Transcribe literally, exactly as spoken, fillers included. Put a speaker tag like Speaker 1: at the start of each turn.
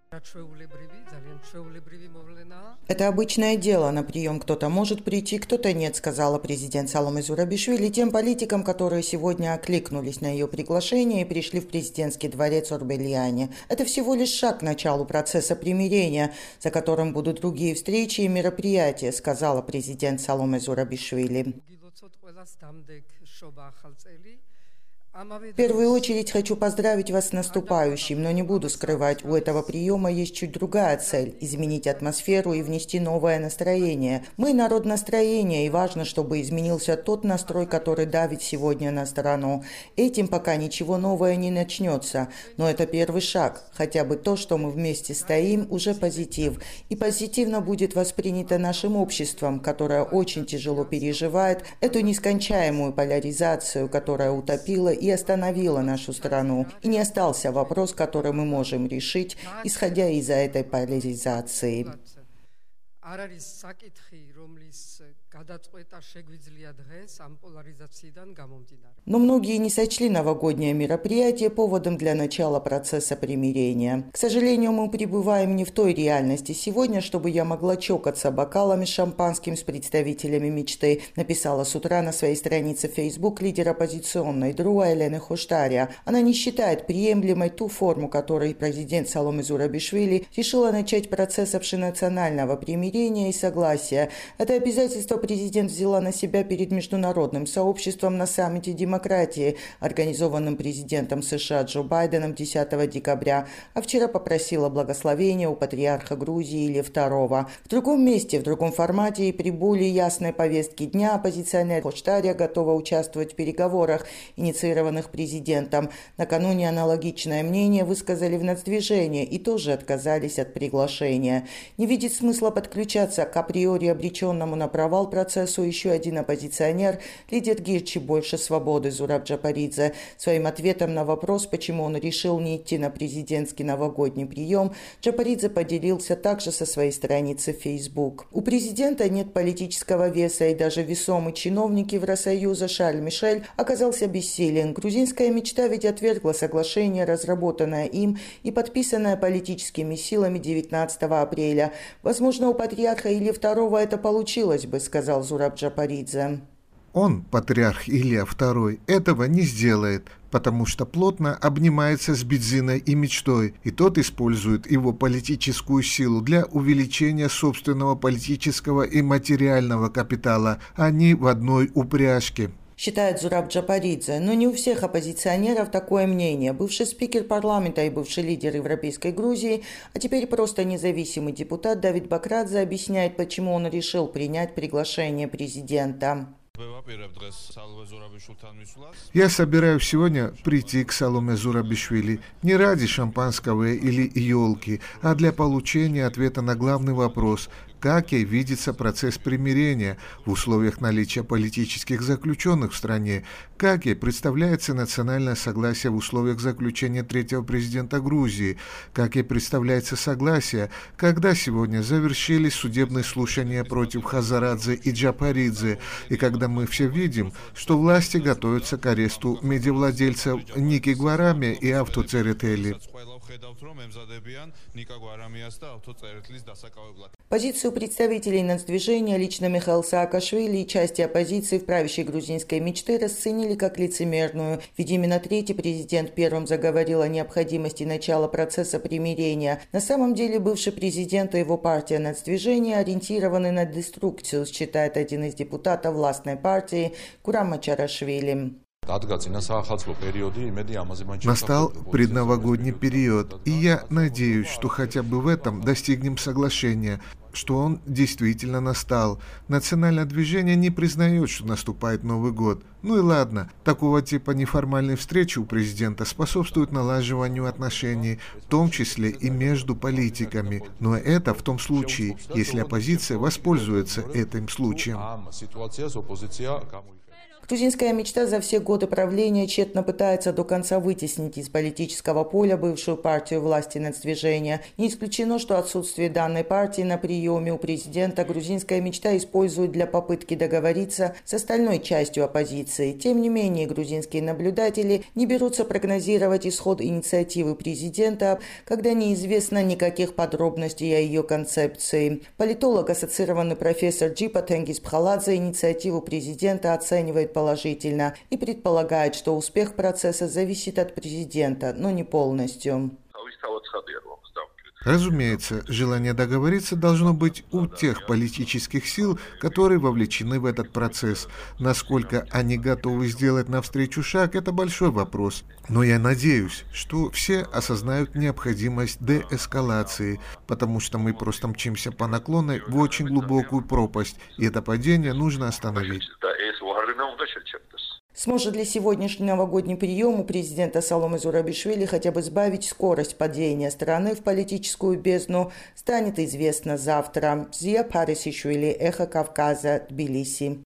Speaker 1: Это обычное дело, на прием кто-то может прийти, кто-то нет, сказала президент Саломе Зурабишвили тем политикам, которые сегодня окликнулись на ее приглашение и пришли в президентский дворец Орбелиане. Это всего лишь шаг к началу процесса примирения, за которым будут другие встречи и мероприятия, сказала президент Саломе Зурабишвили. В первую очередь хочу поздравить вас с наступающим, но не буду скрывать, у этого приема есть чуть другая цель – изменить атмосферу и внести новое настроение. Мы народ настроения, и важно, чтобы изменился тот настрой, который давит сегодня на страну. Этим пока ничего нового не начнется, но это первый шаг. Хотя бы то, что мы вместе стоим, уже позитив. И позитивно будет воспринято нашим обществом, которое очень тяжело переживает эту нескончаемую поляризацию, которая утопила и остановила нашу страну. И не остался вопрос, который мы можем решить, исходя из этой поляризации. Но многие не сочли новогоднее мероприятие поводом для начала процесса примирения. К сожалению, мы пребываем не в той реальности сегодня, чтобы я могла чокаться бокалами с шампанским с представителями мечты, написала с утра на своей странице в Facebook лидер оппозиционной ДРУА Елена Хоштаря. Она не считает приемлемой ту форму, которой президент Саломе Зурабишвили решила начать процесс общенационального примирения и согласия. Это обязательство президент взяла на себя перед международным сообществом на саммите демократии, организованном президентом США Джо Байденом десятого декабря, а вчера попросила благословения у патриарха Грузии Илии второго. В другом месте, в другом формате и при более ясной повестке дня оппозиционер Хоштаря готова участвовать в переговорах, инициированных президентом. Накануне аналогичное мнение высказали в Нацдвижении и тоже отказались от приглашения. Не видит смысла подключаться к априори обреченному на провал процессу еще один оппозиционер, лидер Гирчи «Больше свободы» Зураб Джапаридзе. Своим ответом на вопрос, почему он решил не идти на президентский новогодний прием, Джапаридзе поделился также со своей страницы в Facebook. У президента нет политического веса, и даже весомый чиновник Евросоюза Шарль Мишель оказался бессилен. Грузинская мечта ведь отвергла соглашение, разработанное им и подписанное политическими силами девятнадцатого апреля. Возможно, у патриарха Илии второго это получилось бы, сказал Зураб Джапаридзе.
Speaker 2: Он, патриарх Илия второй, этого не сделает, потому что плотно обнимается с Бидзиной и мечтой, и тот использует его политическую силу для увеличения собственного политического и материального капитала, а не в одной упряжке.
Speaker 1: Считает Зураб Джапаридзе, но не у всех оппозиционеров такое мнение. Бывший спикер парламента и бывший лидер Европейской Грузии, а теперь просто независимый депутат Давид Бакрадзе объясняет, почему он решил принять приглашение президента.
Speaker 2: Я собираюсь сегодня прийти к Саломе Зурабишвили не ради шампанского или елки, а для получения ответа на главный вопрос – как ей видится процесс примирения в условиях наличия политических заключенных в стране, как ей представляется национальное согласие в условиях заключения третьего президента Грузии, как ей представляется согласие, когда сегодня завершились судебные слушания против Хазарадзе и Джапаридзе, и когда мы все видим, что власти готовятся к аресту медиавладельцев Ники Гварами и Авто Церетели.
Speaker 1: Позицию представителей Нацдвижения, лично Михаил Саакашвили и части оппозиции в правящей грузинской мечты расценили как лицемерную, ведь именно третий президент первым заговорил о необходимости начала процесса примирения. На самом деле бывший президент и его партия Нацдвижения ориентированы на деструкцию, считает один из депутатов властной партии Курам Мачарашвили.
Speaker 2: Настал предновогодний период, и я надеюсь, что хотя бы в этом достигнем соглашения, что он действительно настал. Национальное движение не признает, что наступает Новый год. Ну и ладно, такого типа неформальные встречи у президента способствуют налаживанию отношений, в том числе и между политиками. Но это в том случае, если оппозиция воспользуется этим случаем.
Speaker 1: Грузинская мечта за все годы правления тщетно пытается до конца вытеснить из политического поля бывшую партию власти нацдвижения. Не исключено, что отсутствие данной партии на приеме у президента грузинская мечта использует для попытки договориться с остальной частью оппозиции. Тем не менее, грузинские наблюдатели не берутся прогнозировать исход инициативы президента, когда неизвестно никаких подробностей о ее концепции. Политолог, ассоциированный профессор Джипа Тенгиз Пхаладзе, инициативу президента оценивает положительно и предполагает, что успех процесса зависит от президента, но не полностью.
Speaker 2: Разумеется, желание договориться должно быть у тех политических сил, которые вовлечены в этот процесс. Насколько они готовы сделать навстречу шаг, это большой вопрос. Но я надеюсь, что все осознают необходимость деэскалации, потому что мы просто мчимся по наклонной в очень глубокую пропасть, и это падение нужно остановить.
Speaker 1: Сможет ли сегодняшний новогодний прием у президента Саломе Зурабишвили хотя бы сбавить скорость падения страны в политическую бездну, станет известно завтра. Зия Парисишвили, Эхо Кавказа, Тбилиси.